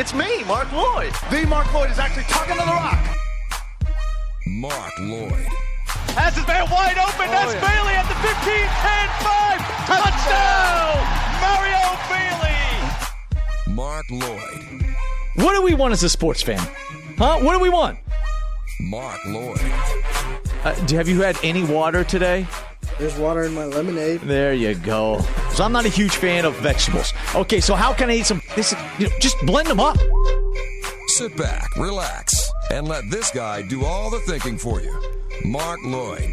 It's me, Mark Lloyd. The Mark Lloyd is actually talking to The Rock. Mark Lloyd. Has his man wide open. That's Bailey at the 15, 10, 5. Touchdown! Mario Bailey. Mark Lloyd. What do we want as a sports fan? Huh? What do we want? Mark Lloyd. Have you had any water today? There's water in my lemonade. There you go. So I'm not a huge fan of vegetables. Okay, so how can I eat some? Just blend them up. Sit back, relax, and let this guy do all the thinking for you. Mark Lloyd.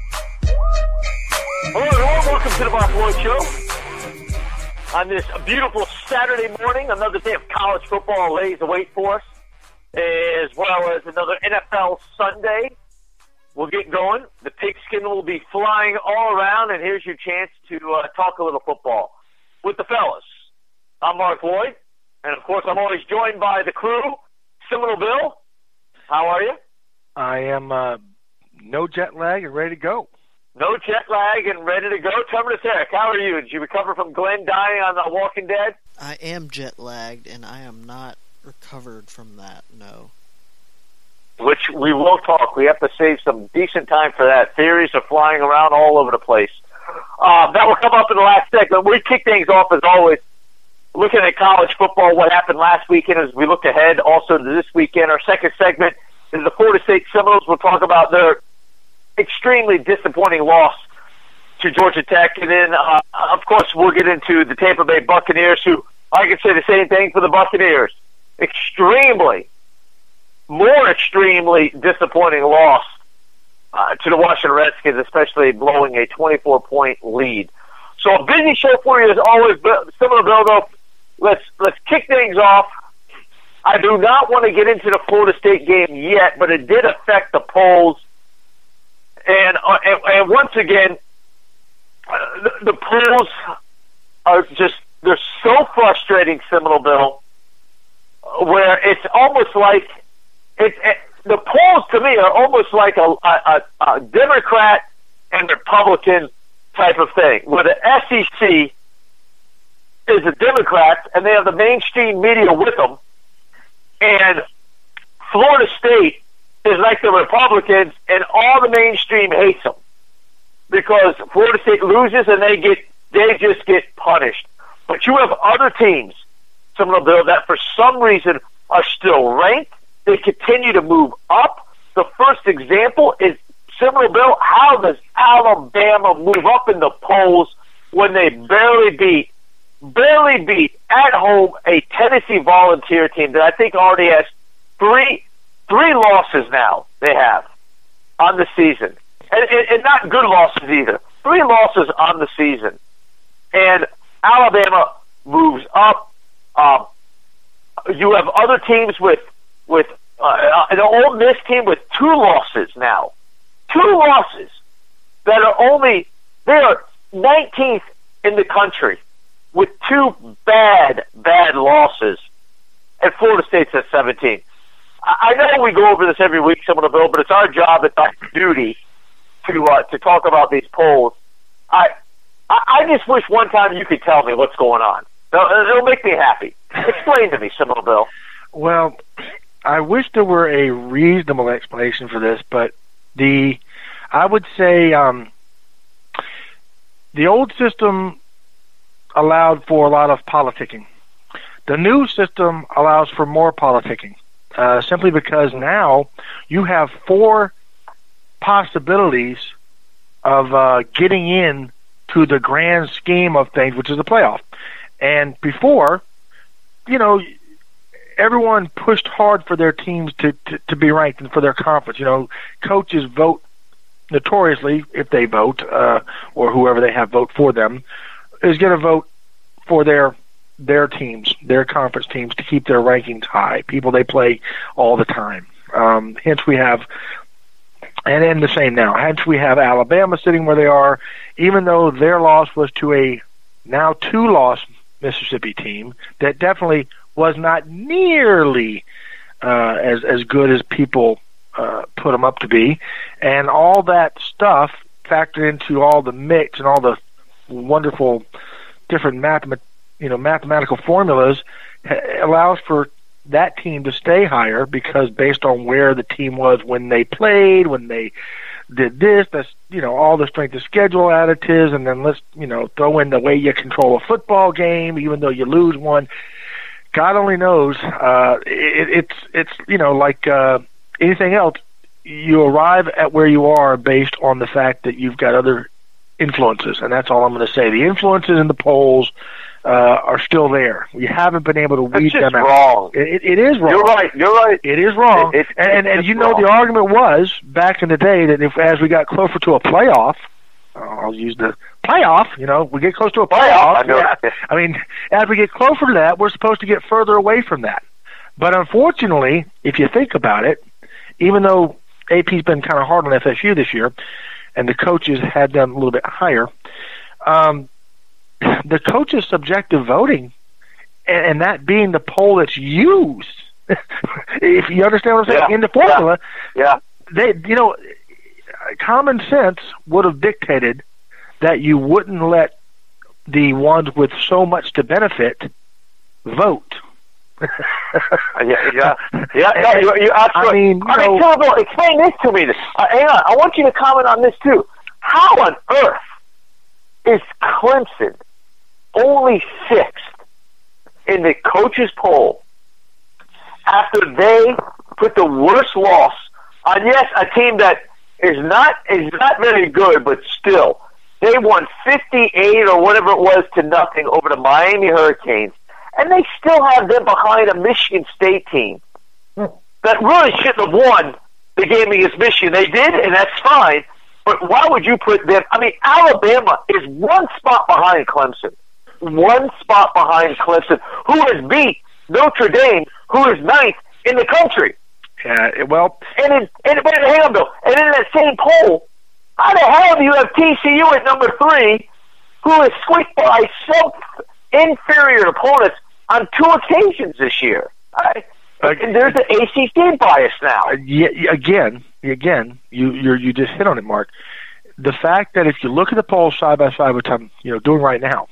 Hello, everyone. Welcome to the Mark Lloyd Show. On this beautiful Saturday morning, another day of college football lays await for us, as well as another NFL Sunday. We'll get going. The pigskin will be flying all around, and here's your chance to talk a little football with the fellas. I'm Mark Lloyd, and of course I'm always joined by the crew. Seminole Bill, how are you? I am no jet lag and ready to go. No jet lag and ready to go. Terminus Eric, how are you? Did you recover from Glenn dying on The Walking Dead? I am jet lagged, and I am not recovered from that, no. Which we will talk. We have to save some decent time for that. Theories are flying around all over the place. That will come up in the last segment. We kick things off, as always, looking at college football, what happened last weekend as we look ahead also to this weekend. Our second segment is the Florida State Seminoles. We'll talk about their extremely disappointing loss to Georgia Tech. And then, of course, we'll get into the Tampa Bay Buccaneers, who, I can say the same thing for the Buccaneers. More extremely disappointing loss to the Washington Redskins, especially blowing a 24-point lead. So a busy show for you as always. Similar build-up. Let's kick things off. I do not want to get into the Florida State game yet, but it did affect the polls. And once again, the polls are they're so frustrating, Seminole Bill, where it's almost like the polls to me are almost like a Democrat and Republican type of thing, where the SEC is the Democrats and they have the mainstream media with them, and Florida State is like the Republicans and all the mainstream hates them because Florida State loses and they just get punished. But you have other teams, Seminole Bill, that for some reason are still ranked. They continue to move up. The first example is, Seminole Bill, how does Alabama move up in the polls when they barely beat at home a Tennessee Volunteer team that I think already has three losses now they have on the season. And not good losses either. 3 losses on the season. And Alabama moves up. You have other teams with an Ole Miss team with 2 losses now. 2 losses that they are 19th in the country with 2 bad losses. And Florida State's at 17. I know we go over this every week, Seminole Bill, but it's our job, it's our duty to talk about these polls. I just wish one time you could tell me what's going on. It'll make me happy. Explain to me, Seminole Bill. Well, I wish there were a reasonable explanation for this, but I would say the old system allowed for a lot of politicking. The new system allows for more politicking, simply because now you have 4 possibilities of getting in to the grand scheme of things, which is the playoff. And before, everyone pushed hard for their teams to be ranked and for their conference. Coaches vote notoriously, if they vote, or whoever they have vote for them, is going to vote for their teams, their conference teams, to keep their rankings high, people they play all the time. Hence we have, and the same now, hence we have Alabama sitting where they are, even though their loss was to a now 2-loss Mississippi team that definitely was not nearly as good as people put them up to be, and all that stuff factored into all the mix and all the wonderful different mathematical formulas allows for that team to stay higher because based on where the team was when they played, when they did this, that's, all the strength of schedule additives, and then let's, throw in the way you control a football game, even though you lose one. God only knows. It's like anything else, you arrive at where you are based on the fact that you've got other influences, and that's all I'm going to say. The influences in the polls are still there. We haven't been able to weed them out. Wrong. It is wrong. You're right. It is wrong. And wrong. The argument was back in the day that as we got closer to a playoff, I'll use the playoff. We get close to a playoff. I mean, as we get closer to that, we're supposed to get further away from that. But unfortunately, if you think about it, even though AP's been kind of hard on FSU this year, and the coaches had them a little bit higher, the coaches' subjective voting, and that being the poll that's used, if you understand what I'm saying, in the formula, they, common sense would have dictated that you wouldn't let the ones with so much to benefit vote. You absolutely. Calvo, explain this to me. Hang on, I want you to comment on this too. How on earth is Clemson only sixth in the coaches' poll after they put the worst loss on? Yes, a team that is not very good, but still they won 58 or whatever it was to nothing over the Miami Hurricanes. And they still have them behind a Michigan State team that really shouldn't have won the game against Michigan. They did, and that's fine. But why would you put them? I mean, Alabama is one spot behind Clemson. One spot behind Clemson, who has beat Notre Dame, who is ninth in the country. Yeah, well... But hang on, Bill. And in that same poll, how the hell do you have TCU at number 3, who is squeaked by some inferior opponents on 2 occasions this year? And there's an ACC bias now. Again, you just hit on it, Mark. The fact that if you look at the polls side by side, which I'm doing right now,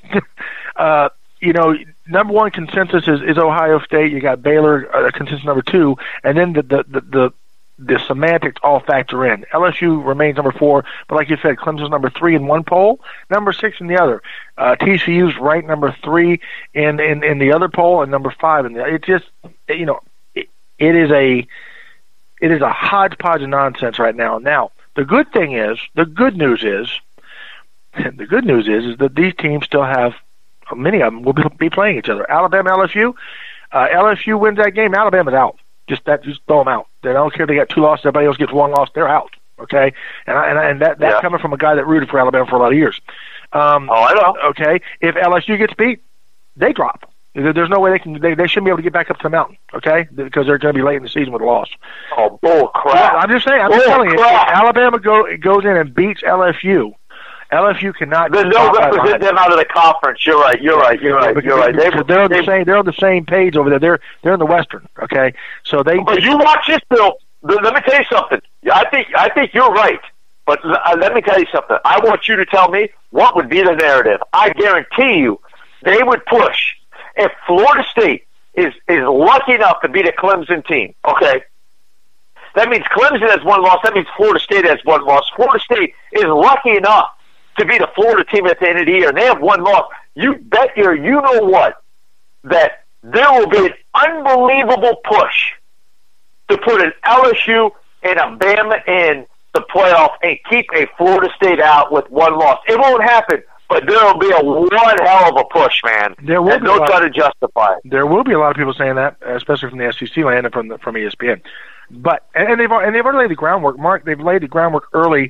number one consensus is Ohio State. You got Baylor, consensus number 2, and then the semantics all factor in. LSU remains number 4, but like you said, Clemson's number 3 in one poll, number 6 in the other. TCU's ranked number 3 in the other poll, and number 5 in the. It just it is a hodgepodge of nonsense right now. Now the good news is that these teams still have, many of them will be playing each other. Alabama, LSU. LSU wins that game, Alabama's out. Just throw them out. They don't care if they got 2 losses. Everybody else gets 1 loss. They're out. Okay, and that's coming from a guy that rooted for Alabama for a lot of years. I know. Okay, if LSU gets beat, they drop. There's no way they shouldn't be able to get back up to the mountain. Okay, because they're going to be late in the season with a loss. Oh, bull crap! I'm just saying. I'm just telling you. If Alabama goes in and beats LSU. LSU cannot. Then they'll represent them out of the conference. You're right. You're right. They're on the same page over there. They're in the Western. Okay, so they. But you watch this, Bill. Let me tell you something. I think you're right. But let me tell you something. I want you to tell me what would be the narrative. I guarantee you, they would push if Florida State is lucky enough to beat a Clemson team. Okay. That means Clemson has 1 loss. That means Florida State has 1 loss. Florida State is lucky enough to beat a Florida team at the end of the year, and they have 1 loss. You bet your you-know-what that there will be an unbelievable push to put an LSU and a Bama in the playoff and keep a Florida State out with 1 loss. It won't happen, but there will be one hell of a push, man. There will be. Don't try to justify it. There will be a lot of people saying that, especially from the SEC land and from ESPN. But and they've already laid the groundwork, Mark. They've laid the groundwork early.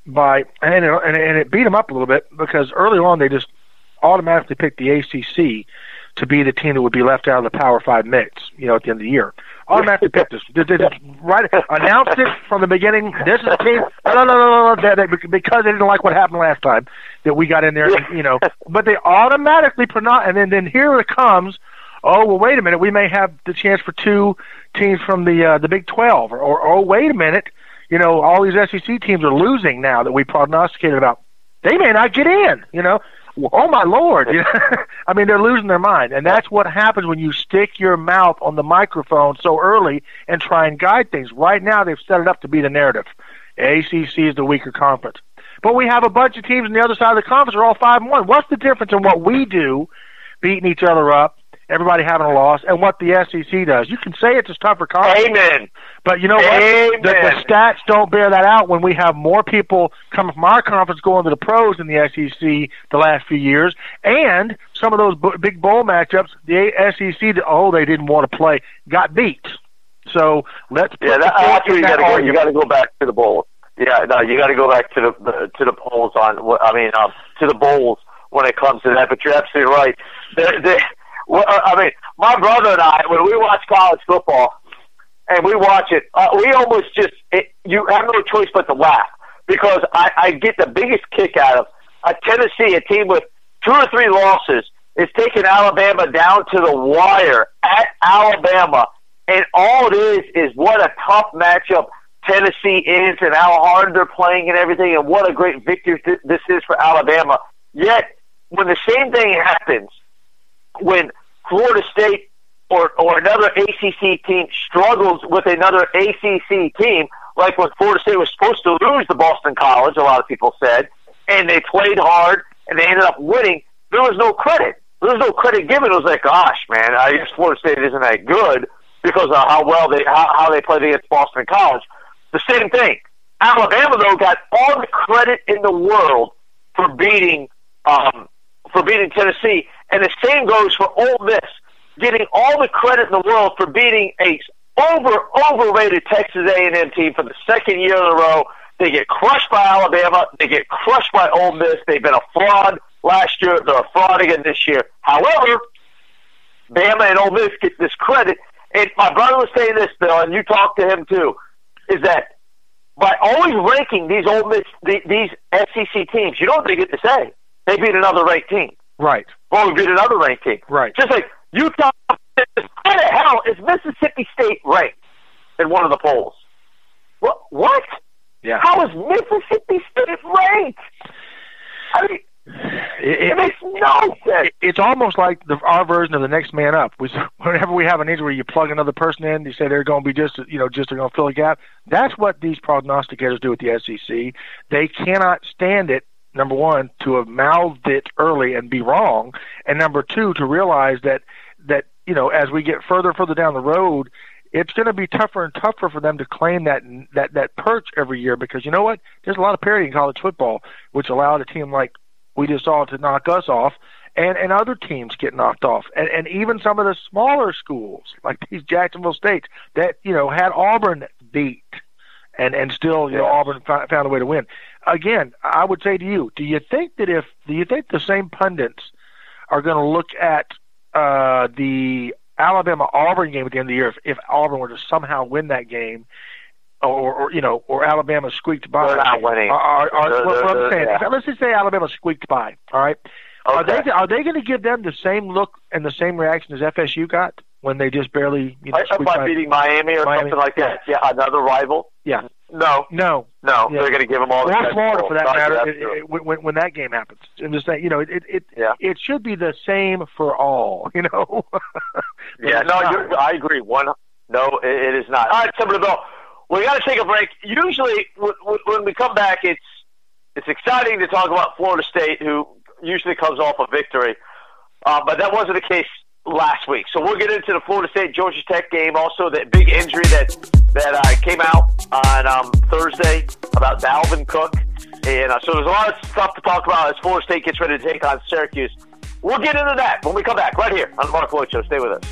And it beat them up a little bit because early on they just automatically picked the ACC to be the team that would be left out of the Power 5 mix, at the end of the year. Automatically picked us. They right, announced it from the beginning. This is the team. No. Because they didn't like what happened last time that we got in there, But they automatically and then here it comes. Oh, well, wait a minute. We may have the chance for 2 teams from the Big 12. Or wait a minute. All these SEC teams are losing now that we prognosticated about. They may not get in, oh my Lord. I mean, they're losing their mind. And that's what happens when you stick your mouth on the microphone so early and try and guide things. Right now, they've set it up to be the narrative. ACC is the weaker conference. But we have a bunch of teams on the other side of the conference are all 5-1. What's the difference in what we do, beating each other up, everybody having a loss, and what the SEC does? You can say it's a tougher conference. Amen. But you know what? The stats don't bear that out when we have more people coming from our conference going to the pros in the SEC the last few years, and some of those big bowl matchups, the SEC, they didn't want to play, got beat. So let's put that's where you got to go. You got to go back to the bowl. Yeah, no, you got to go back to the polls to the bowls when it comes to that. But you're absolutely right. My brother and I, when we watch college football and we watch it, we almost you have no choice but to laugh because I get the biggest kick out of Tennessee, a team with 2 or 3 losses, is taking Alabama down to the wire at Alabama, and all it is what a tough matchup Tennessee is and how hard they're playing and everything, and what a great victory this is for Alabama. Yet, when the same thing happens, when Florida State or another ACC team struggles with another ACC team, like when Florida State was supposed to lose to Boston College, a lot of people said, and they played hard and they ended up winning, there was no credit. There was no credit given. It was like, gosh, man, I guess Florida State isn't that good because of how well how they played against Boston College. The same thing. Alabama, though, got all the credit in the world for beating Tennessee, and the same goes for Ole Miss, getting all the credit in the world for beating a overrated Texas A&M team for the second year in a row. They get crushed by Alabama. They get crushed by Ole Miss. They've been a fraud last year. They're a fraud again this year. However, Bama and Ole Miss get this credit. And my brother was saying this, Bill, and you talked to him too, is that by always ranking these Ole Miss, these SEC teams, you know what they get to say? They beat another ranked team. Right. Or we beat another ranked team. Right. Just like Utah, how the hell is Mississippi State ranked in one of the polls? What? Yeah. How is Mississippi State ranked? I mean, it makes no sense. It's almost like our version of the next man up. Whenever we have an injury, you plug another person in. You say they're going to be just they're going to fill a gap. That's what these prognosticators do with the SEC. They cannot stand it. Number one, to have mouthed it early and be wrong, and number two, to realize that as we get further down the road, it's going to be tougher and tougher for them to claim that perch every year because you know what? There's a lot of parity in college football, which allowed a team like we just saw to knock us off, and other teams get knocked off, and even some of the smaller schools like these Jacksonville States that had Auburn beat, and still Auburn found a way to win. Again, I would say to you, do you think the same pundits are going to look at the Alabama-Auburn game at the end of the year if Auburn were to somehow win that game, or Alabama squeaked by? They're not winning. Let's just say Alabama squeaked by. All right. Okay. Are they going to give them the same look and the same reaction as FSU got when they just barely squeaked by beating Miami or something like that? Yeah, another rival. Yeah. No. Yeah. They're going to give them all the or Florida for that matter. When that game happens, I'm just saying, it should be the same for all. Yeah. No, I agree. No, it is not. All right, Bill. We got to take a break. Usually, when we come back, it's exciting to talk about Florida State, who usually comes off a victory, but that wasn't the case last week. So we'll get into the Florida State-Georgia Tech game. Also, that big injury that came out on Thursday about Dalvin Cook. And so there's a lot of stuff to talk about as Florida State gets ready to take on Syracuse. We'll get into that when we come back right here on the Mark Lloyd Show. Stay with us.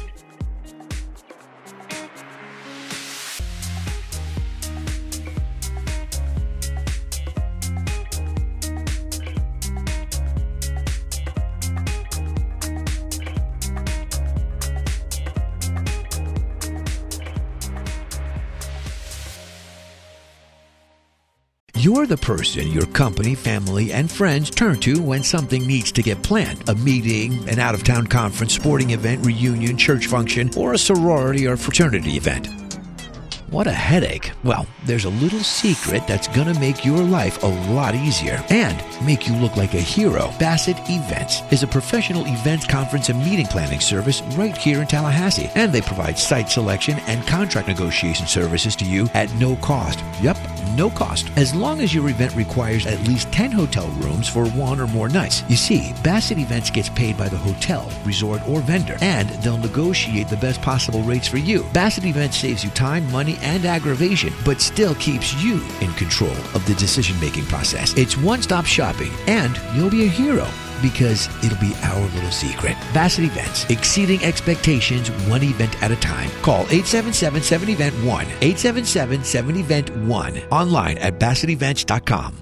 You're the person your company, family, and friends turn to when something needs to get planned. A meeting, an out-of-town conference, sporting event, reunion, church function, or a sorority or fraternity event. What a headache. Well, there's a little secret that's going to make your life a lot easier and make you look like a hero. Bassett Events is a professional events, conference, and meeting planning service right here in Tallahassee. And they provide site selection and contract negotiation services to you at no cost. Yep, no cost. As long as your event requires at least 10 hotel rooms for one or more nights. You see, Bassett Events gets paid by the hotel, resort, or vendor, and they'll negotiate the best possible rates for you. Bassett Events saves you time, money, and aggravation, but still keeps you in control of the decision-making process. It's one-stop shopping, and you'll be a hero because it'll be our little secret. Bassett Events, exceeding expectations one event at a time. Call 877-7-EVENT-1, 877-7-EVENT-1, online at BassettEvents.com.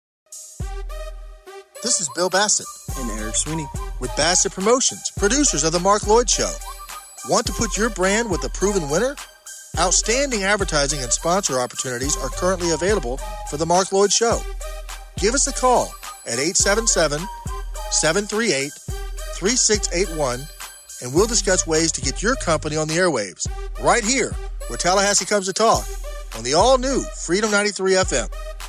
This is Bill Bassett and Eric Sweeney with Bassett Promotions, producers of The Mark Lloyd Show. Want to put your brand with a proven winner? Outstanding advertising and sponsor opportunities are currently available for The Mark Lloyd Show. Give us a call at 877-738-3681, and we'll discuss ways to get your company on the airwaves, right here, where Tallahassee comes to talk, on the all-new Freedom 93 FM.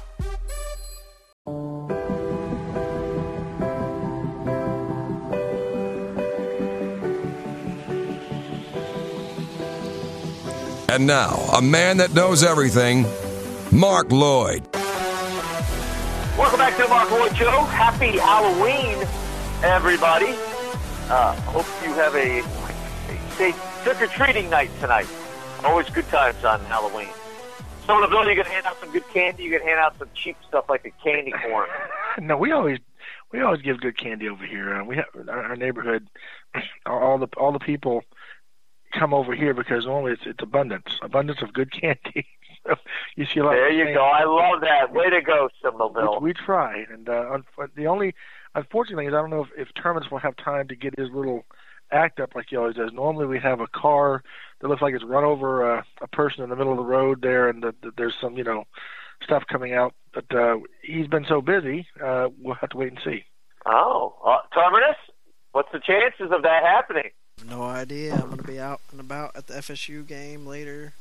And now, a man that knows everything, Mark Lloyd. Welcome back to the Mark Lloyd Show. Happy Halloween, everybody. Hope you have a trick-or-treating night tonight. Always good times on Halloween. So, Bill, you can hand out some good candy. You can hand out some cheap stuff like the candy corn. No, we always give good candy over here. We have our neighborhood. All the people come over here because normally it's abundance of good candy. So you see a lot. There you go. I love that. Way to go, Bill. We try, and the only unfortunate thing is I don't know if Terminus will have time to get his little act up like he always does. Normally we have a car that looks like it's run over a person in the middle of the road there, and there's some stuff coming out. But he's been so busy, we'll have to wait and see. Oh, Terminus, what's the chances of that happening? No idea. I'm going to be out and about at the FSU game later.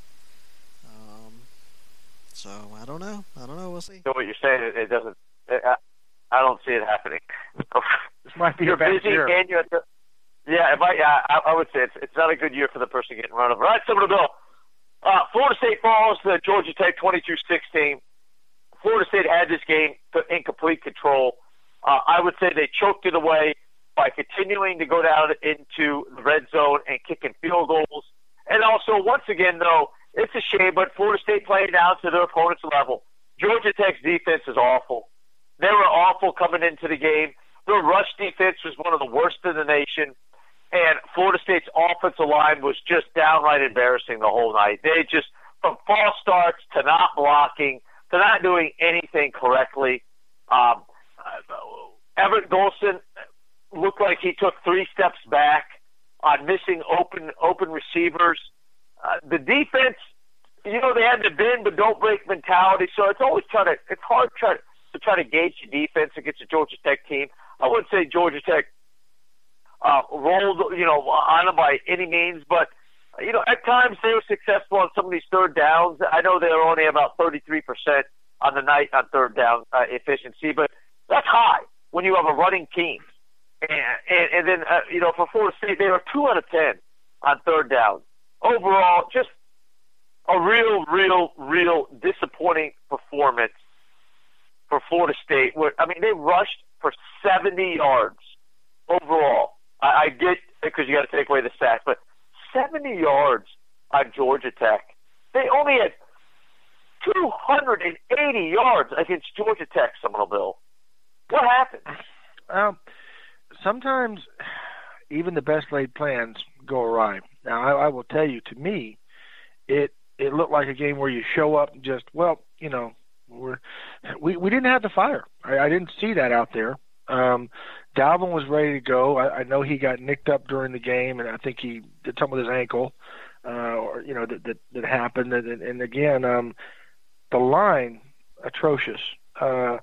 So I don't know. We'll see. So what you're saying, it doesn't. I don't see it happening. This might be you're a bad busy year. and you're. Yeah, it might. I would say it's not a good year for the person getting run over. All right, Bill. Florida State falls to Georgia Tech 22-16. Florida State had this game in complete control. I would say they choked it away by continuing to go down into the red zone and kicking field goals. And also, once again, though, it's a shame, but Florida State playing down to their opponent's level. Georgia Tech's defense is awful. They were awful coming into the game. Their rush defense was one of the worst in the nation. And Florida State's offensive line was just downright embarrassing the whole night. They just, from false starts to not blocking to not doing anything correctly. Everett Golson looked like he took 3 steps back on missing open receivers. The defense, they had the bend but don't break mentality. So it's always it's hard to try to gauge the defense against a Georgia Tech team. I wouldn't say Georgia Tech rolled, on them by any means, but at times they were successful on some of these third downs. I know they were only about 33% on the night on third down efficiency, but that's high when you have a running team. And then, for Florida State, they were 2 out of 10 on third down. Overall, just a real disappointing performance for Florida State. They rushed for 70 yards overall. I get because you got to take away the stats, but 70 yards on Georgia Tech. They only had 280 yards against Georgia Tech, Bill. What happened? Sometimes even the best laid plans go awry. Now, I will tell you, to me, it looked like a game where you show up and just, we didn't have the fire. I didn't see that out there. Dalvin was ready to go. I know he got nicked up during the game, and I think he did something with his ankle, that happened. And again, the line, atrocious. I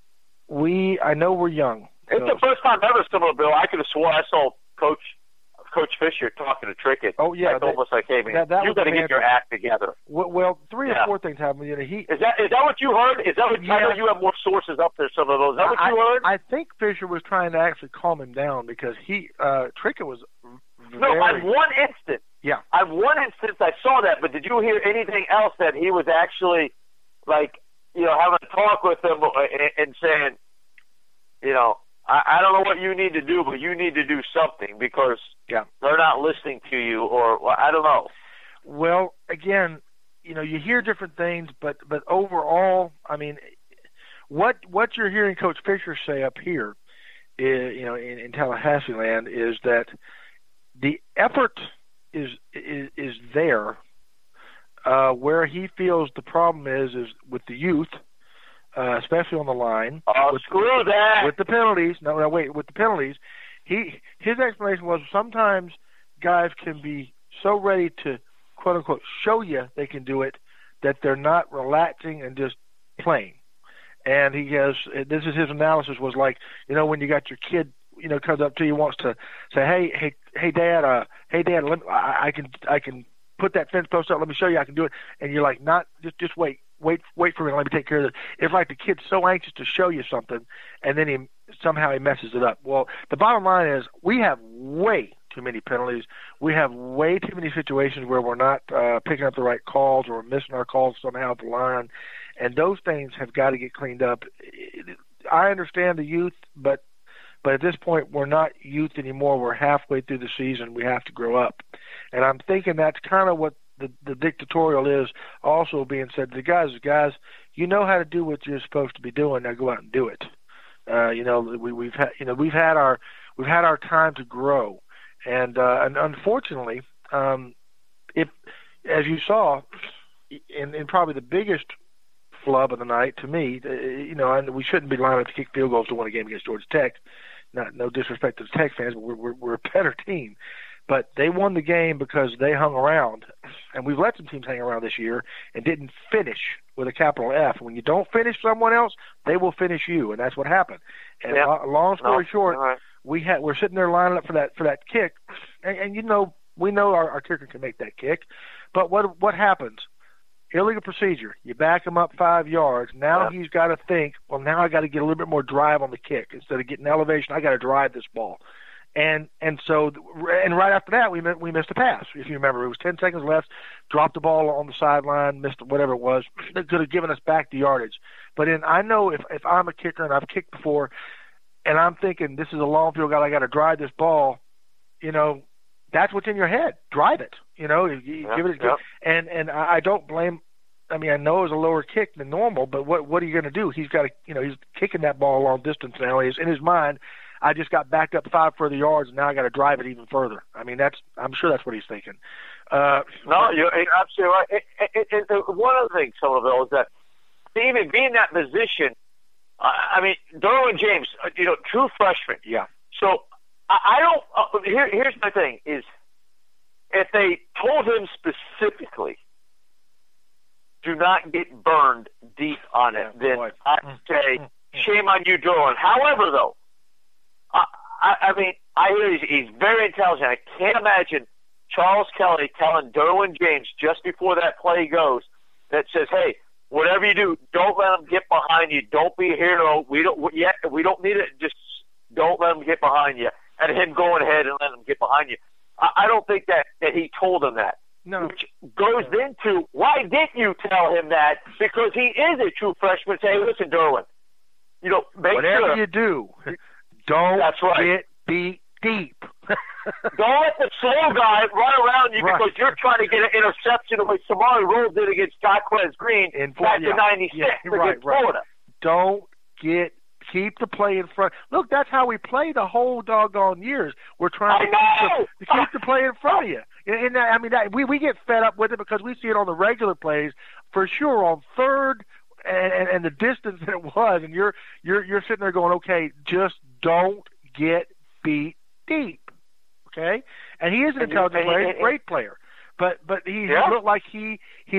know we're young. It's the first time ever, Bill. I could have sworn I saw Coach Coach Fisher talking to Trickett. Oh yeah, almost like, hey man, you got to get your act together. Well, 3 or 4 things happened. You know, is that what you heard? Is that what I know you have more sources up there? Some of those. Is that what you heard? I think Fisher was trying to actually calm him down because Trickett was. No, on one instance. Yeah. On one instance, I saw that. But did you hear anything else that he was actually like, you know, having a talk with them and saying, you know, I don't know what you need to do, but you need to do something because they're not listening to you, or I don't know. Well, again, you know, you hear different things, but overall, I mean, what you're hearing Coach Fisher say up here, is, you know, in Tallahassee land, is that the effort is there. Where he feels the problem is with the youth. Especially on the line. Oh, screw that! With the penalties. No, wait. With the penalties, his explanation was sometimes guys can be so ready to quote unquote show you they can do it that they're not relaxing and just playing. And he has. This is his analysis. Was like, you know, when you got your kid, you know, comes up to you, wants to say, hey, Dad, I can put that fence post up. Let me show you. I can do it. And you're like, not just wait for me, let me take care of it. It's like the kid's so anxious to show you something, and then he messes it up. Well, the bottom line is we have way too many penalties. We have way too many situations where we're not picking up the right calls or missing our calls somehow at the line, and those things have got to get cleaned up. I understand the youth, but at this point we're not youth anymore. We're halfway through the season. We have to grow up, and I'm thinking that's kind of what the dictatorial is also being said to the guys, you know how to do what you're supposed to be doing. Now go out and do it. You know, we've had our time to grow, and unfortunately, if as you saw, in probably the biggest flub of the night to me, you know, and we shouldn't be lining up to kick field goals to win a game against Georgia Tech. No disrespect to the Tech fans, but we're a better team. But they won the game because they hung around, and we've let some teams hang around this year and didn't finish with a capital F. When you don't finish someone else, they will finish you, and that's what happened. And long story short, we're sitting there lining up for that kick, and you know we know our kicker can make that kick, but what happens? Illegal procedure. You back him up 5 yards. Now he's got to think, well, now I got to get a little bit more drive on the kick instead of getting elevation. I got to drive this ball. And right after that, we missed a pass. If you remember, it was 10 seconds left. Dropped the ball on the sideline, missed whatever it was. That could have given us back the yardage. But I know if I'm a kicker and I've kicked before, and I'm thinking this is a long field guy, I got to drive this ball. You know, that's what's in your head. Drive it. You know, give it. And I don't blame. I mean, I know it was a lower kick than normal, but what are you going to do? He's got to. You know, he's kicking that ball a long distance now. He's in his mind. I just got backed up 5 further yards, and now I got to drive it even further. I mean, I'm sure that's what he's thinking. No, you're absolutely right. One other thing, Somerville, is that even being in that position, I mean, Derwin James, you know, true freshman. Yeah. So I don't. Here's my thing: is if they told him specifically, do not get burned deep on it, then I'd say shame on you, Derwin. However, though. I mean, I hear he's very intelligent. I can't imagine Charles Kelly telling Derwin James just before that play goes that says, "Hey, whatever you do, don't let them get behind you. Don't be a hero. We don't need it. Just don't let them get behind you." And him going ahead and letting them get behind you. I don't think that he told him that. No. Which goes into why didn't you tell him that? Because he is a true freshman. Say, "Hey, listen, Derwin, you know, whatever you do." Don't get beat deep. Don't let the slow guy run around you because you're trying to get an interception the way Samari Rhodes did against Jaquez Green back in '96 against Florida. Don't keep the play in front. Look, that's how we play the whole doggone years. We're trying to keep the play in front of you. And I mean, we get fed up with it because we see it on the regular plays for sure on third. And the distance that it was, and you're sitting there going, okay, just don't get beat deep, okay? And he is an intelligent player, great player, but he looked like he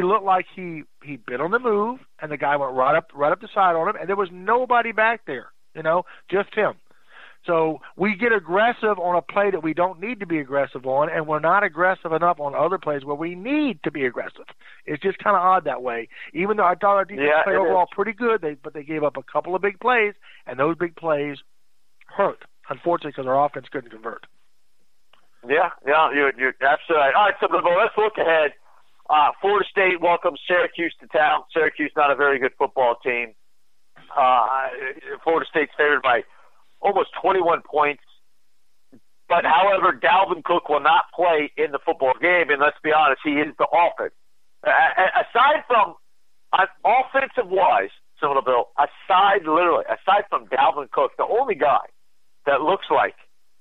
bit on the move, and the guy went right up the side on him, and there was nobody back there, you know, just him. So we get aggressive on a play that we don't need to be aggressive on, and we're not aggressive enough on other plays where we need to be aggressive. It's just kind of odd that way. Even though I thought our defense played overall pretty good, but they gave up a couple of big plays, and those big plays hurt, unfortunately, because our offense couldn't convert. Yeah, you're absolutely right. All right, so let's look ahead. Florida State welcomes Syracuse to town. Syracuse not a very good football team. Florida State's favored by almost 21 points. But, however, Dalvin Cook will not play in the football game, and let's be honest, he is the offense. Aside from offensive-wise, Bill, aside from Dalvin Cook, the only guy that looks like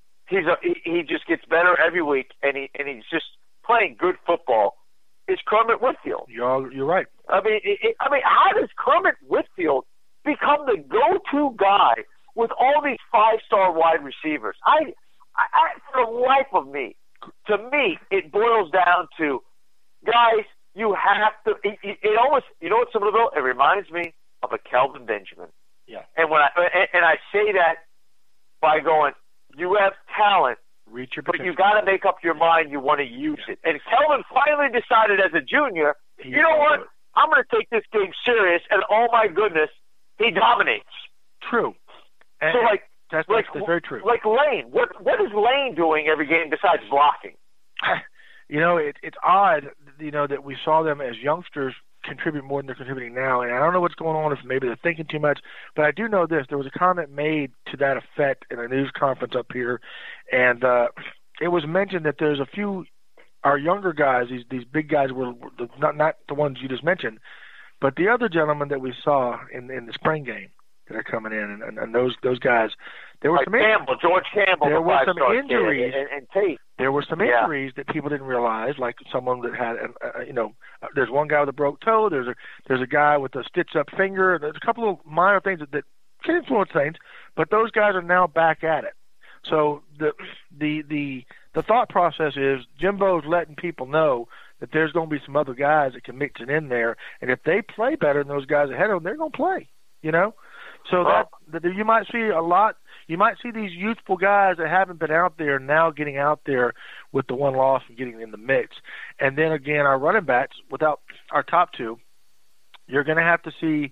he just gets better every week, and he's just playing good football, is Kermit Whitfield. You're right. I mean, how does Kermit Whitfield become the go-to guy with all these 5-star wide receivers? I for the life of me, to me, it boils down to, guys, you have to. It almost, you know what, Bill? It reminds me of a Kelvin Benjamin. Yeah. And I say that by going, you have talent, but you got to make up your mind you want to use it. And Kelvin finally decided as a junior, you know what? I'm going to take this game serious, and oh my goodness, he dominates. True. So that's very true. Like Lane, what is Lane doing every game besides blocking? You know, it's odd, that we saw them as youngsters contribute more than they're contributing now, and I don't know what's going on, if maybe they're thinking too much, but I do know this. There was a comment made to that effect in a news conference up here, and it was mentioned that there's a few, our younger guys, these big guys, were not the ones you just mentioned, but the other gentlemen that we saw in the spring game that are coming in, and those guys, there were some George Campbell, there were some injuries, and Tate. There were some injuries that people didn't realize, like someone that had, there's one guy with a broke toe, there's a guy with a stitched-up finger, there's a couple of minor things that can influence things, but those guys are now back at it. So the thought process is Jimbo's letting people know that there's going to be some other guys that can mix it in there, and if they play better than those guys ahead of them, they're going to play, So that you might see a lot. You might see these youthful guys that haven't been out there now getting out there with the one loss and getting in the mix. And then again, our running backs, without our top two, you're going to have to see,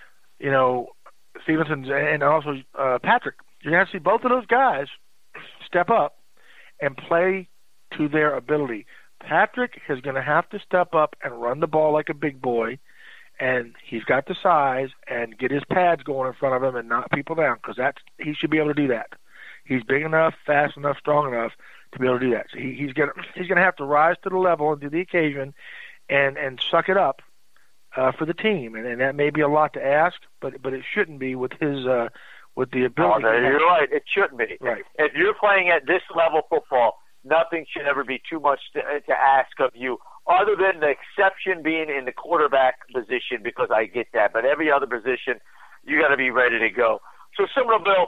Stevenson and also Patrick. You're going to have to see both of those guys step up and play to their ability. Patrick is going to have to step up and run the ball like a big boy, and he's got the size and get his pads going in front of him and knock people down, because he should be able to do that. He's big enough, fast enough, strong enough to be able to do that. So he's gonna have to rise to the level and to the occasion and suck it up for the team. And that may be a lot to ask, but it shouldn't be with his with the ability. Oh, you're right. It shouldn't be. Right. If you're playing at this level football, nothing should ever be too much to ask of you, other than the exception being in the quarterback position, because I get that. But every other position, you got to be ready to go. So, Bill,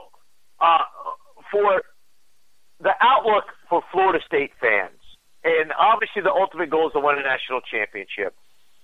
for the outlook for Florida State fans, and obviously the ultimate goal is to win a national championship.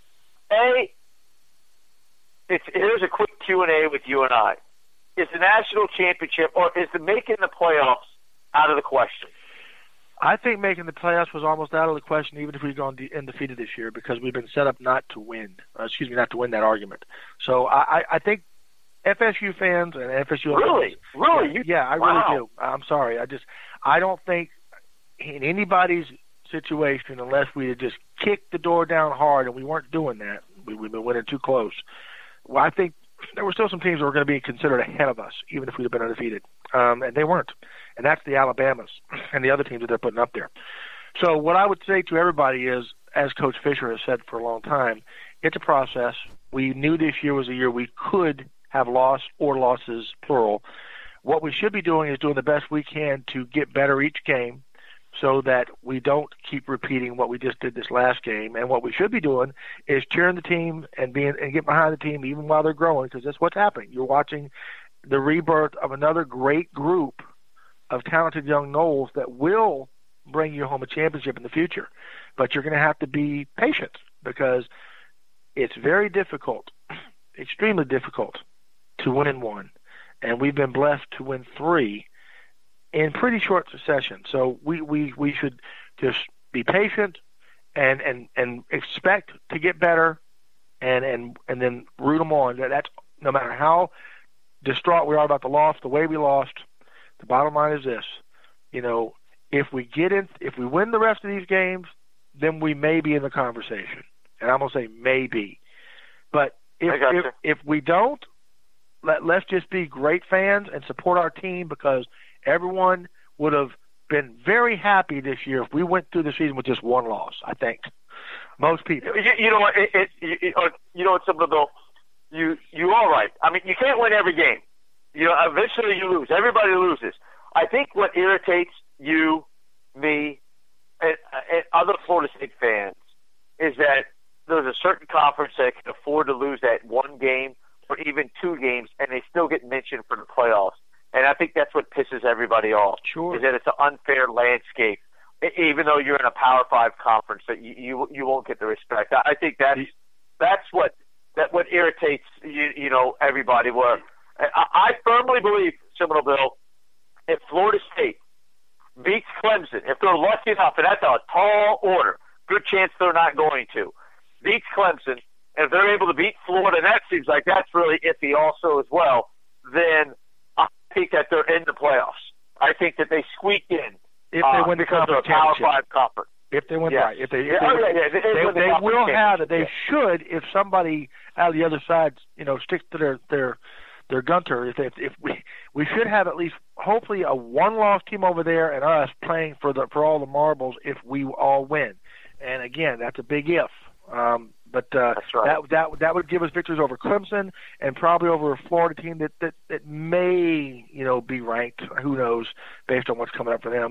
Here's a quick Q&A with you and I. Is the national championship, or is the making the playoffs out of the question? I think making the playoffs was almost out of the question, even if we'd gone undefeated this year, because we've been set up not to win. Not to win that argument. So I think FSU fans and FSU really, I really do. I'm sorry. I don't think in anybody's situation, unless we had just kicked the door down hard, and we weren't doing that. We've been winning too close. Well, I think there were still some teams that were going to be considered ahead of us, even if we'd have been undefeated, and they weren't. And that's the Alabamas and the other teams that they're putting up there. So what I would say to everybody is, as Coach Fisher has said for a long time, it's a process. We knew this year was a year we could have lost or losses, plural. What we should be doing is doing the best we can to get better each game so that we don't keep repeating what we just did this last game. And what we should be doing is cheering the team and get behind the team even while they're growing, because that's what's happening. You're watching the rebirth of another great group of talented young Noles that will bring you home a championship in the future. But you're going to have to be patient, because it's very difficult, extremely difficult, to win in one. And we've been blessed to win 3. in pretty short succession. So we should just be patient and expect to get better, and then root them on. That's no matter how distraught we are about the loss, the way we lost. The bottom line is this: if we win the rest of these games, then we may be in the conversation. And I'm gonna say maybe, but if we don't, let's just be great fans and support our team, because everyone would have been very happy this year if we went through the season with just one loss. I think most people. You know what? You know what, Bill? You're all right. I mean, you can't win every game. Eventually you lose. Everybody loses. I think what irritates you, me, and other Florida State fans is that there's a certain conference that can afford to lose that one game or even two games, and they still get mentioned for the playoffs. And I think that's what pisses everybody off. Sure. Is that it's an unfair landscape, even though you're in a Power 5 conference, that you won't get the respect. I think that's what irritates everybody. Where I firmly believe, Seminole Bill, if Florida State beats Clemson, if they're lucky enough, and that's a tall order, good chance they're not going to, beats Clemson, and if they're able to beat Florida, and that seems like that's really iffy also as well, then I think that they're in the playoffs. I think that they squeak in if they win the because they're a Power 5 conference. If they win, yes. Right? If they will have it. They should, if somebody out of the other side, sticks to their gunter. If we should have at least, hopefully, a one-loss team over there and us playing for all the marbles if we all win. And again, that's a big if. But that's right. that would give us victories over Clemson and probably over a Florida team that may be ranked. Who knows, based on what's coming up for them.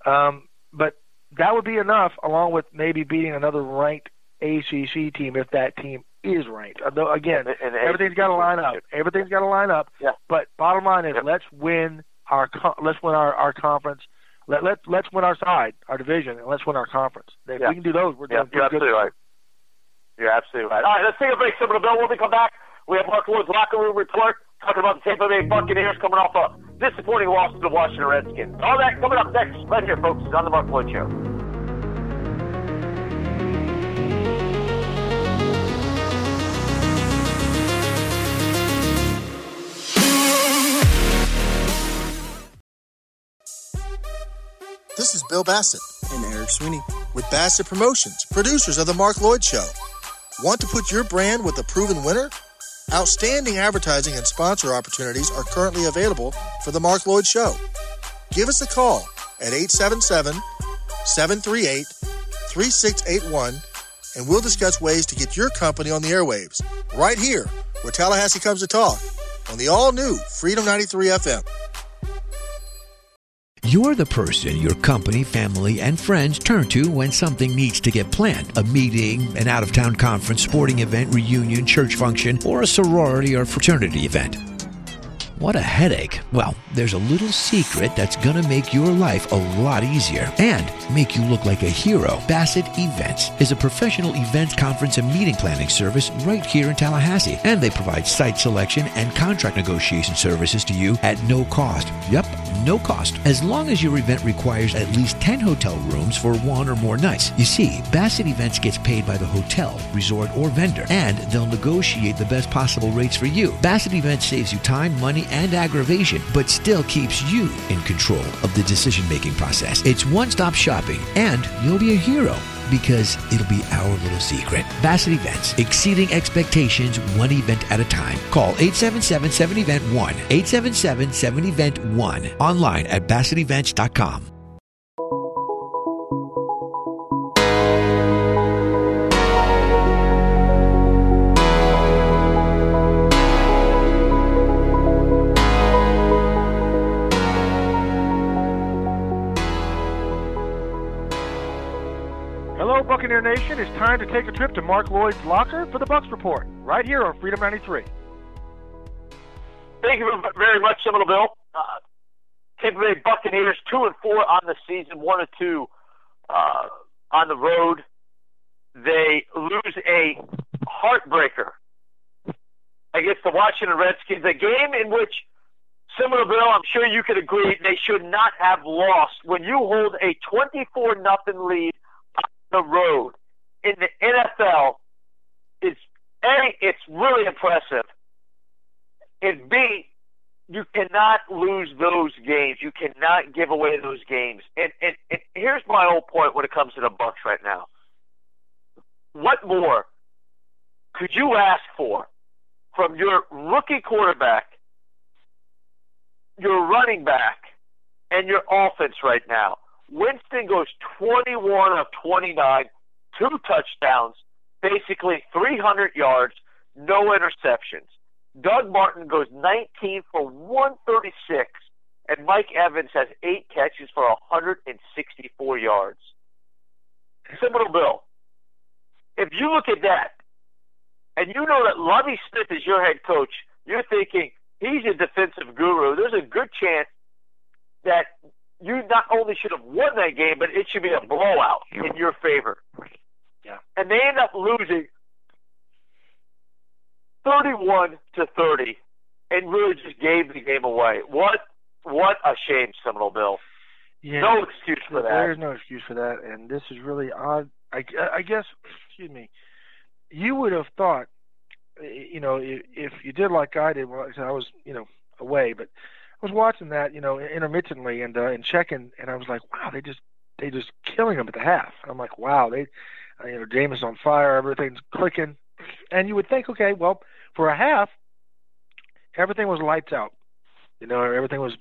But that would be enough, along with maybe beating another ranked ACC team if that team is ranked. Although again, everything's got to line up. Everything's got to line up. Yeah. But bottom line is, let's win our conference. Let's win our side, our division, and let's win our conference. If we can do those, we're doing You're absolutely right. You're absolutely right. All right, let's take a break. Seminole Bill. When we come back, we have Mark Lloyd's locker room report talking about the Tampa Bay Buccaneers coming off a disappointing loss to the Washington Redskins. All that coming up next, right here, folks, on the Mark Lloyd Show. This is Bill Bassett and Eric Sweeney with Bassett Promotions, producers of The Mark Lloyd Show. Want to put your brand with a proven winner? Outstanding advertising and sponsor opportunities are currently available for The Mark Lloyd Show. Give us a call at 877-738-3681, and we'll discuss ways to get your company on the airwaves right here where Tallahassee comes to talk on the all-new Freedom 93 FM. You're the person your company, family, and friends turn to when something needs to get planned. A meeting, an out-of-town conference, sporting event, reunion, church function, or a sorority or fraternity event. What a headache. Well, there's a little secret that's going to make your life a lot easier and make you look like a hero. Bassett Events is a professional events conference and meeting planning service right here in Tallahassee. And they provide site selection and contract negotiation services to you at no cost. Yep, no cost. As long as your event requires at least 10 hotel rooms for one or more nights. You see, Bassett Events gets paid by the hotel, resort, or vendor, and they'll negotiate the best possible rates for you. Bassett Events saves you time, money, and aggravation, but still keeps you in control of the decision-making process. It's one-stop shopping, and you'll be a hero because it'll be our little secret. Bassett Events, exceeding expectations one event at a time. Call 877-7-EVENT-1, 877-7-EVENT-1, online at BassettEvents.com. Buccaneer Nation, it's time to take a trip to Mark Lloyd's locker for the Bucs Report, right here on Freedom 93. Thank you very much, Seminole Bill. Tampa Bay Buccaneers 2-4 on the season, 1-2 on the road. They lose a heartbreaker against the Washington Redskins, a game in which Similar, Bill, I'm sure you could agree they should not have lost. When you hold a 24-0 lead on the road in the NFL, it's really impressive. And B, you cannot lose those games. You cannot give away those games. And here's my whole point when it comes to the Bucs right now. What more could you ask for from your rookie quarterback, your running back, and your offense right now? Winston goes 21 of 29, 2 touchdowns, basically 300 yards, no interceptions. Doug Martin goes 19 for 136, and Mike Evans has 8 catches for 164 yards. Seminole Bill, if you look at that, and you know that Lovie Smith is your head coach, you're thinking he's a defensive guru. There's a good chance that you not only should have won that game, but it should be a blowout in your favor. Yeah. And they end up losing 31-30, and really just gave the game away. What a shame, Seminole Bill. Yeah, no excuse for that. There's no excuse for that, and this is really odd. I guess, excuse me, you would have thought, if you did like I did, well, I was, away, but I was watching that, intermittently and checking, and I was like, wow, they just killing them at the half. I'm like, wow, Jameis on fire, everything's clicking, and you would think, okay, well, for a half, everything was lights out. Everything was,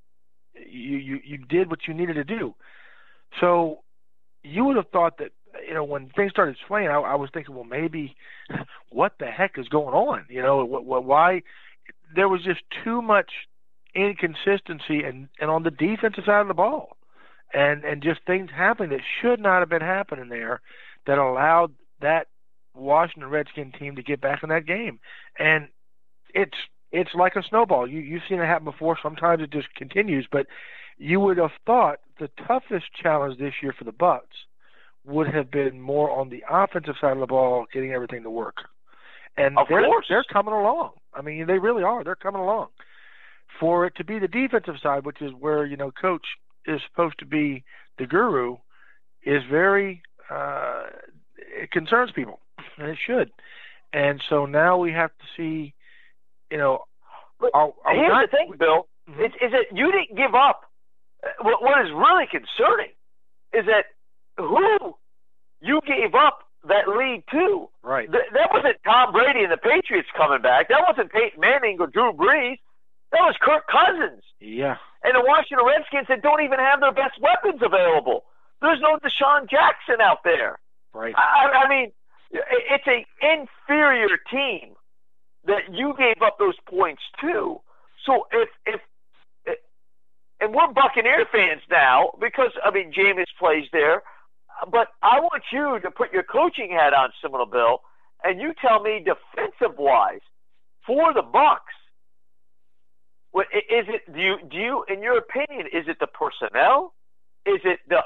you did what you needed to do. So you would have thought that, when things started swaying, I was thinking, well, maybe what the heck is going on? Why? There was just too much inconsistency and on the defensive side of the ball, and just things happening that should not have been happening there that allowed that Washington Redskin team to get back in that game. And it's like a snowball. You've seen it happen before. Sometimes it just continues, but you would have thought the toughest challenge this year for the Bucs would have been more on the offensive side of the ball, getting everything to work. And they're coming along. I mean, they really are. They're coming along. For it to be the defensive side, which is where, Coach is supposed to be the guru, is very it concerns people, and it should. And so now we have to see, here's the thing, Bill, is that you didn't give up. What is really concerning is that who you gave up that lead to. Right. That wasn't Tom Brady and the Patriots coming back. That wasn't Peyton Manning or Drew Brees. That was Kirk Cousins. Yeah. And the Washington Redskins that don't even have their best weapons available. There's no Deshaun Jackson out there. Right. I mean, it's an inferior team that you gave up those points to. So if and we're Buccaneer fans now because, Jameis plays there. But I want you to put your coaching hat on, Seminole Bill, and you tell me defensive-wise, for the Bucs, is it? Do you, in your opinion, is it the personnel? Is it the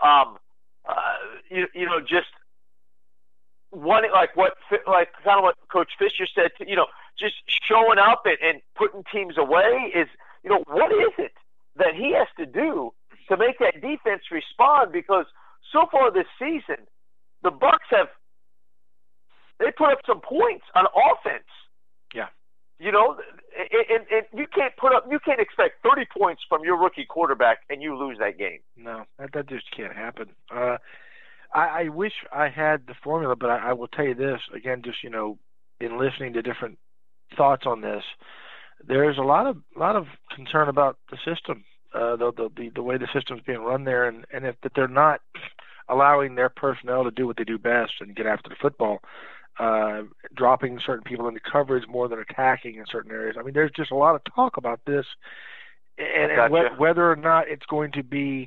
just one like kind of what Coach Fisher said? Just showing up and putting teams away. What is it that he has to do to make that defense respond? Because so far this season, the Bucs they put up some points on offense. Yeah. And you can't expect 30 points from your rookie quarterback and you lose that game. No, that just can't happen. I wish I had the formula, but I will tell you this again, just in listening to different thoughts on this, there's a lot of concern about the system, the way the system's being run there, and if that they're not allowing their personnel to do what they do best and get after the football, dropping certain people into coverage more than attacking in certain areas. I mean, there's just a lot of talk about this, and whether or not it's going to be,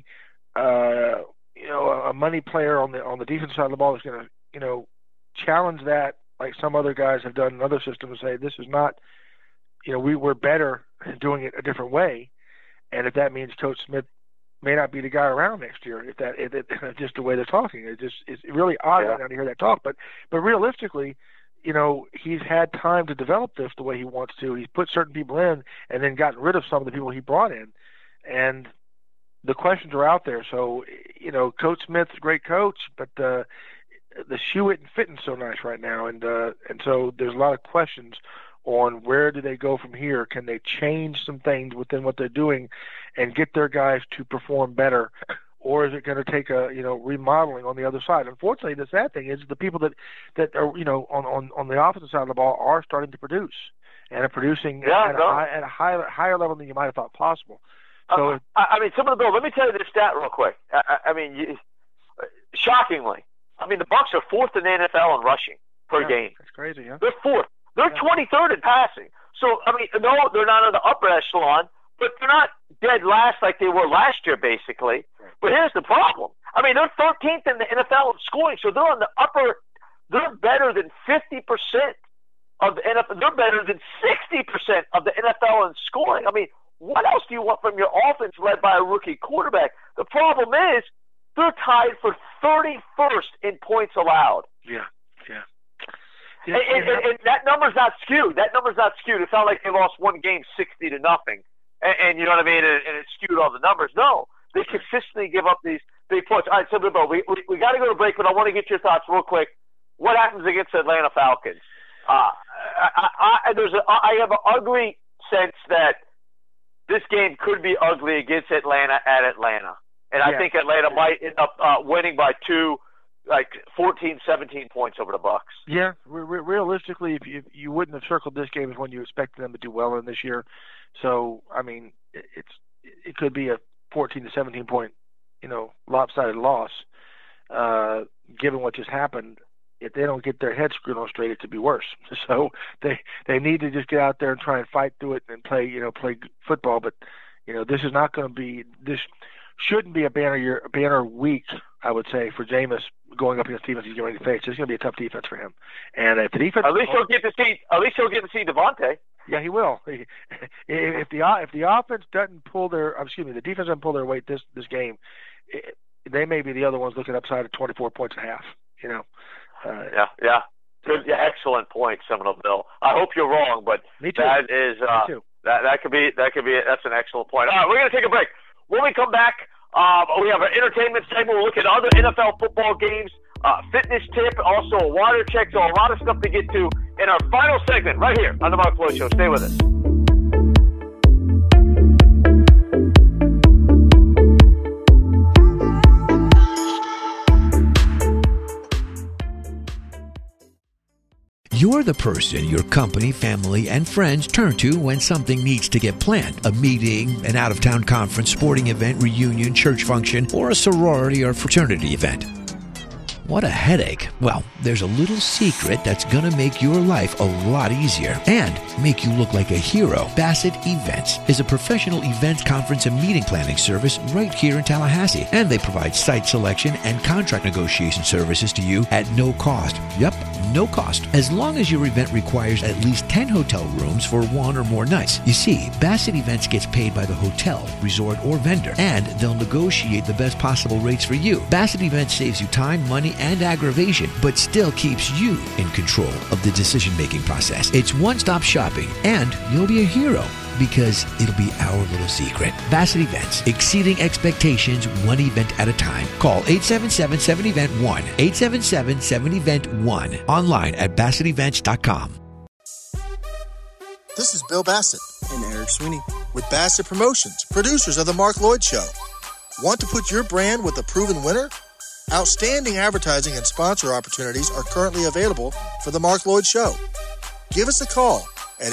a money player on the defensive side of the ball is going to, challenge that like some other guys have done in other systems, and say this is not, we're better doing it a different way, and if that means Coach Smith may not be the guy around next year, if just the way they're talking, it's really odd right now to hear that talk. But realistically, he's had time to develop this the way he wants to. He's put certain people in and then gotten rid of some of the people he brought in. And the questions are out there. So, Coach Smith's a great coach, but the shoe isn't fitting so nice right now. And so there's a lot of questions on where do they go from here. Can they change some things within what they're doing and get their guys to perform better? Or is it going to take a remodeling on the other side? Unfortunately, the sad thing is the people that are on the offensive side of the ball are starting to produce and are producing at a higher level than you might have thought possible. So some of the Bills. Let me tell you this stat real quick. Shockingly, the Bucs are fourth in the NFL in rushing per game. That's crazy, huh? They're fourth. They're 23rd in passing. So no, they're not in the upper echelon. But they're not dead last like they were last year, basically. But here's the problem. They're 13th in the NFL in scoring, so they're on the upper. They're better than 50% of the NFL. They're better than 60% of the NFL in scoring. What else do you want from your offense led by a rookie quarterback? The problem is they're tied for 31st in points allowed. Yeah. And that number's not skewed. It's not like they lost one game 60-0. And you know what I mean? And it skewed all the numbers. No, they consistently give up these big points. All right, so we got to go to break, but I want to get your thoughts real quick. What happens against the Atlanta Falcons? I have an ugly sense that this game could be ugly against Atlanta at Atlanta. And I think Atlanta might end up winning by 14, 17 points over the Bucs. Yeah, realistically, if you wouldn't have circled this game as when you expected them to do well in this year. So, it could be a 14 to 17 point, lopsided loss, given what just happened. If they don't get their heads screwed on straight, it could be worse. So they need to just get out there and try and fight through it and play football. But, this is not going to be – this shouldn't be a banner week, I would say, for Jameis going up against defense he's getting ready to face. It's going to be a tough defense for him. And if the defense – At least he'll get to see Devontae. Yeah, he will. If the offense doesn't pull the defense doesn't pull their weight this game, they may be the other ones looking upside at 24 points a half. Yeah. Good, excellent point, Seminole Bill. I hope you're wrong, but Me too. That is that could be that's an excellent point. All right, we're going to take a break. When we come back, we have an entertainment segment. We'll look at other NFL football games, fitness tip, also a water check, so a lot of stuff to get to in our final segment right here on the Mark Floyd Show. Stay with us. You're the person your company, family, and friends turn to when something needs to get planned. A meeting, an out-of-town conference, sporting event, reunion, church function, or a sorority or fraternity event. What a headache. Well, there's a little secret that's going to make your life a lot easier and make you look like a hero. Bassett Events is a professional events conference and meeting planning service right here in Tallahassee. And they provide site selection and contract negotiation services to you at no cost. Yep, no cost. As long as your event requires at least 10 hotel rooms for one or more nights. You see, Bassett Events gets paid by the hotel, resort, or vendor, and they'll negotiate the best possible rates for you. Bassett Events saves you time, money, and aggravation, but still keeps you in control of the decision-making process. It's one-stop shopping, and you'll be a hero because it'll be our little secret. Bassett Events, exceeding expectations one event at a time. Call 877-7-EVENT-1, 877-7-EVENT-1, online at BassettEvents.com. This is Bill Bassett and Eric Sweeney with Bassett Promotions, producers of The Mark Lloyd Show. Want to put your brand with a proven winner? Outstanding advertising and sponsor opportunities are currently available for The Mark Lloyd Show. Give us a call at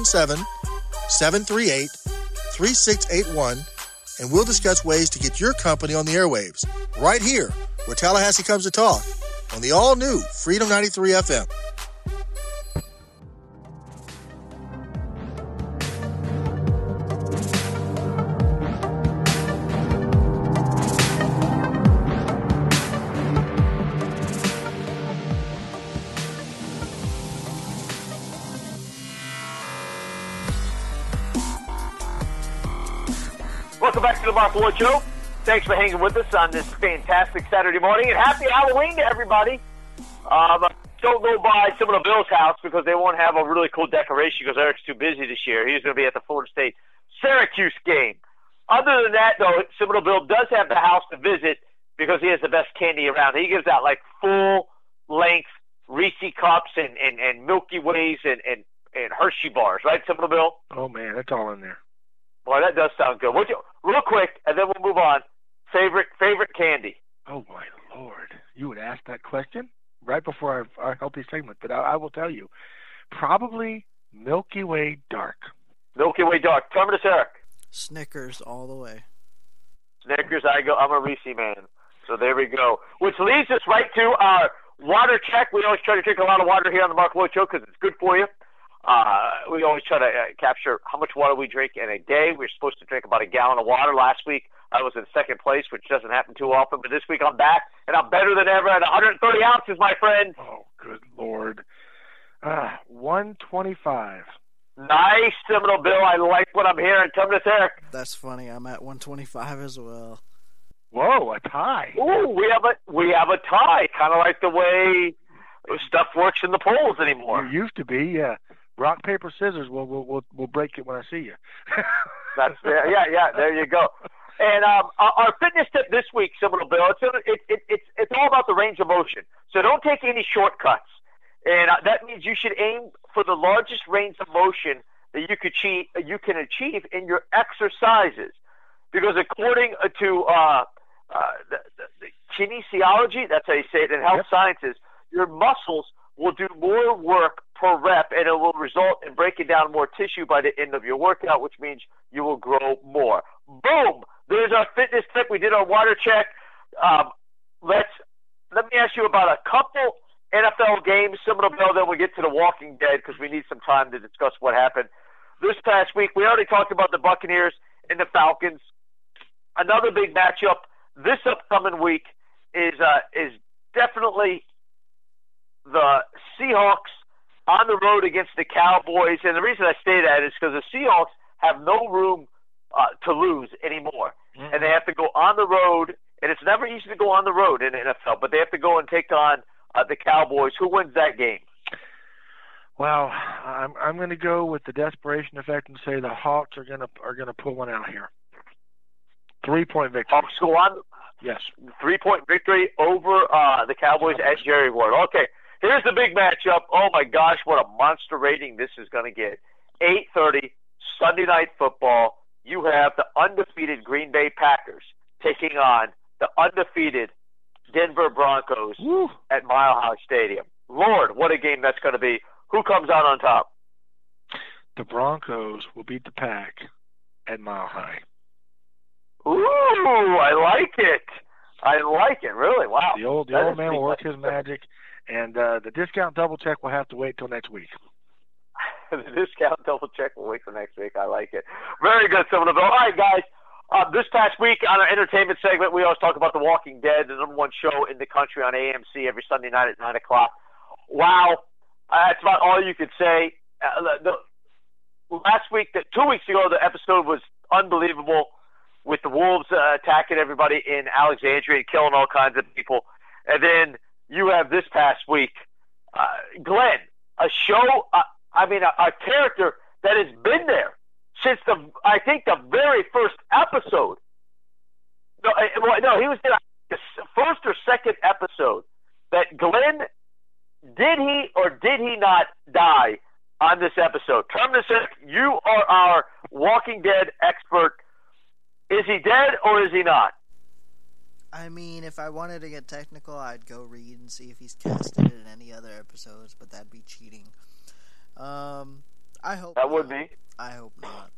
877-738-3681, and we'll discuss ways to get your company on the airwaves right here where Tallahassee comes to talk on the all-new Freedom 93 FM. Welcome back to the Mark Lloyd Show. Thanks for hanging with us on this fantastic Saturday morning, and happy Halloween to everybody. don't go by some of the Bills' house because they won't have a really cool decoration because Eric's too busy this year. He's going to be at the Florida State-Syracuse game. Other than that, though, Seminole Bill does have the house to visit because he has the best candy around. He gives out like full-length Reese cups and Milky Ways and Hershey bars, right, Seminole Bill? Oh, man, it's all in there. Boy, that does sound good. Real quick, and then we'll move on. Favorite candy? Oh, my Lord. You would ask that question right before our healthy segment, but I will tell you. Probably Milky Way Dark. Milky Way Dark. Terminus Eric. Snickers all the way. Snickers, I'm a Reese man. So there we go. Which leads us right to our water check. We always try to drink a lot of water here on the Mark Lloyd Show because it's good for you. We always try to capture how much water we drink in a day. We're supposed to drink about a gallon of water. Last week, I was in second place, which doesn't happen too often. But this week, I'm back, and I'm better than ever at 130 ounces, my friend. Oh, good Lord. 125. Nice, Seminole Bill. I like what I'm hearing. Terminus Eric. That's funny. I'm at 125 as well. Whoa, a tie. Ooh, we have a tie. Kind of like the way stuff works in the polls anymore. It used to be, yeah. Rock, paper, scissors. We'll break it when I see you. That's yeah. There you go. And our fitness tip this week, Seminole Bill, it's all about the range of motion. So don't take any shortcuts. And that means you should aim for the largest range of motion that you can achieve in your exercises. Because according to the kinesiology, that's how you say it in health sciences, your muscles will do more work per rep, and it will result in breaking down more tissue by the end of your workout, which means you will grow more. Boom! There's our fitness tip. We did our water check. Let me ask you about a couple NFL games, Seminole Bill, then we'll get to the Walking Dead because we need some time to discuss what happened this past week. We already talked about the Buccaneers and the Falcons. Another big matchup this upcoming week is definitely the Seahawks on the road against the Cowboys. And the reason I say that is because the Seahawks have no room to lose anymore. Mm-hmm. And they have to go on the road. And it's never easy to go on the road in the NFL, but they have to go and take on the Cowboys. Who wins that game? Well, I'm going to go with the desperation effect and say the Hawks are going to pull one out here. 3-point victory. Hawks go on. Yes. 3-point victory over the Cowboys at Jerry Ward. Okay, here's the big matchup. Oh my gosh, what a monster rating this is going to get. 8:30 Sunday Night Football. You have the undefeated Green Bay Packers taking on the undefeated Denver Broncos at Mile High Stadium. Lord, what a game that's going to be. Who comes out on top? The Broncos will beat the Pack at Mile High. Ooh, I like it. I like it, really. Wow. The old man will work his magic, and the discount double check will have to wait till next week. The discount double check will wait till next week. I like it. Very good, Seminole Bill. All right, guys. This past week on our entertainment segment, we always talk about The Walking Dead, the number one show in the country on AMC every Sunday night at 9 o'clock. Wow. That's about all you could say. Last week, 2 weeks ago, the episode was unbelievable with the wolves attacking everybody in Alexandria and killing all kinds of people. And then you have this past week, Glenn, a show, a character that has been there since I think the very first episode. No, he was in the first or second episode. That Glenn, did he or did he not die on this episode? Terminus, you are our Walking Dead expert. Is he dead or is he not? I mean, if I wanted to get technical, I'd go read and see if he's casted in any other episodes, but that'd be cheating. I hope that not. Would be. I hope not.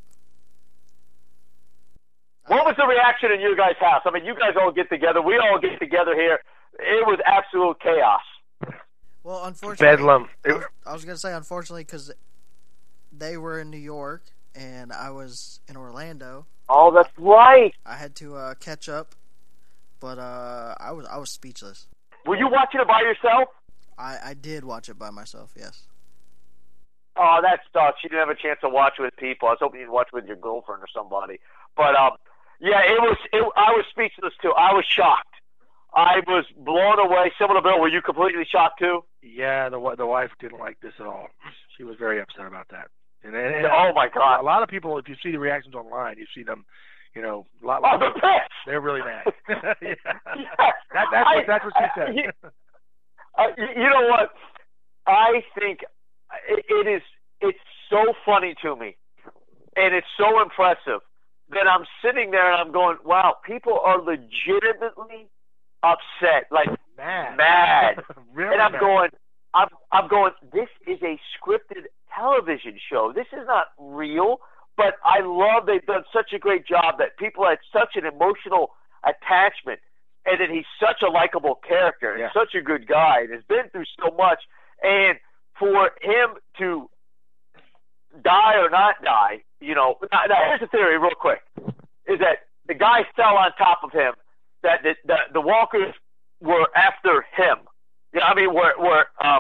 What was the reaction in your guys' house? I mean, you guys all get together. We all get together here. It was absolute chaos. Well, unfortunately, bedlam. I was going to say unfortunately because they were in New York and I was in Orlando. Oh, that's right. I had to catch up, but I was speechless. Were you watching it by yourself? I did watch it by myself. Yes. Oh, that sucks. You didn't have a chance to watch it with people. I was hoping you'd watch it with your girlfriend or somebody. But yeah, I was speechless too. I was shocked. I was blown away. Similar, Bill, were you completely shocked too? Yeah, the wife didn't like this at all. She was very upset about that. And oh my God! A lot of people, if you see the reactions online, you see them. A lot. They're pissed. They're really mad. Yeah. That's what she said. You know what? I think it's so funny to me, and it's so impressive that I'm sitting there and I'm going, wow, people are legitimately upset, like mad. Really and I'm mad. going, this is a scripted television show. This is not real. But I love they've done such a great job that people had such an emotional attachment, and that he's such a likable character and such a good guy and has been through so much. And for him to die or not die, now here's the theory real quick, is that the guy fell on top of him, that the walkers were after him. I mean, I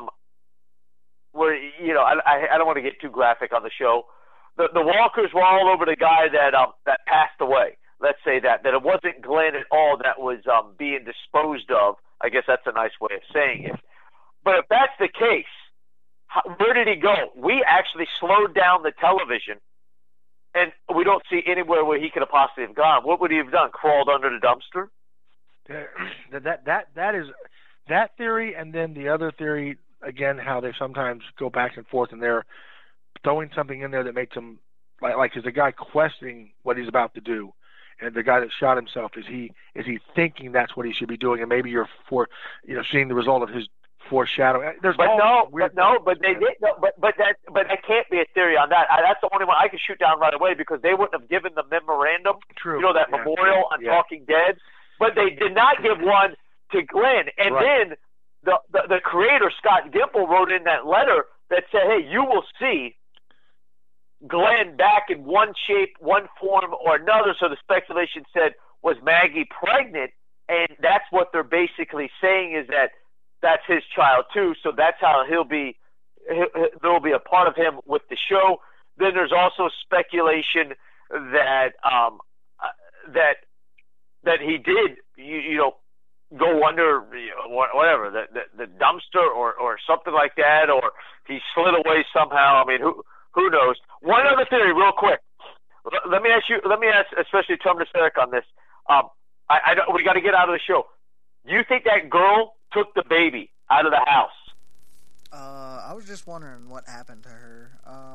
don't want to get too graphic on the show. The walkers were all over the guy that passed away. Let's say that it wasn't Glenn at all that was being disposed of. I guess that's a nice way of saying it. But if that's the case, where did he go? We actually slowed down the television, and we don't see anywhere where he could have possibly have gone. What would he have done? Crawled under the dumpster? That is that theory, and then the other theory again, how they sometimes go back and forth, and they're throwing something in there that makes him like is the guy questioning what he's about to do, and the guy that shot himself, is he thinking that's what he should be doing, and maybe you're seeing the result of his foreshadowing. But that can't be a theory on that. That's the only one I can shoot down right away, because they wouldn't have given the memorandum, memorial on Talking Dead, but they did not give one to Glenn, and then the creator Scott Gimple wrote in that letter that said, "Hey, you will see Glenn back in one shape, one form, or another." So the speculation said, was Maggie pregnant? And that's what they're basically saying, is that that's his child too. So that's how there'll be a part of him with the show. Then there's also speculation that that he did go under whatever the dumpster or something like that, or he slid away somehow. I mean, who knows? One other theory, real quick. Let me ask especially Terminus Eric on this. We got to get out of the show. Do you think that girl took the baby out of the house? I was just wondering what happened to her.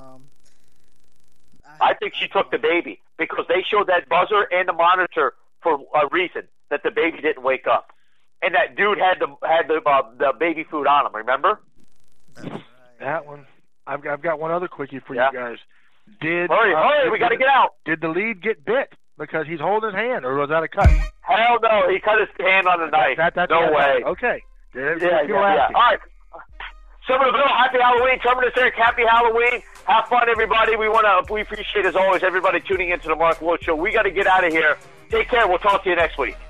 I think she took the baby, because they showed that buzzer and the monitor for a reason, that the baby didn't wake up, and that dude had the baby food on him. Remember? That's right. That one. I've got one other quickie for you guys. Hurry! We got to get out. Did the lead get bit because he's holding his hand, or was that a cut? Hell no! He cut his hand on the knife. That's no way. Okay. Yeah. All right. Summer Bill, happy Halloween. Terminus Eric, happy Halloween. Have fun, everybody. We appreciate, as always, everybody tuning into the Mark Lloyd Show. We got to get out of here. Take care. We'll talk to you next week.